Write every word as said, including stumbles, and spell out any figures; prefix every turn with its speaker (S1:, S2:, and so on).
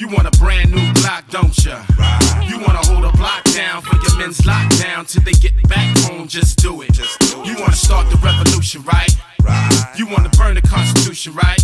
S1: want a brand new Glock, don't ya? Right. You wanna hold a block down for your men's lockdown till they get back home, just do it. Just do you wanna start the revolution, right? Right. You wanna burn the Constitution, right?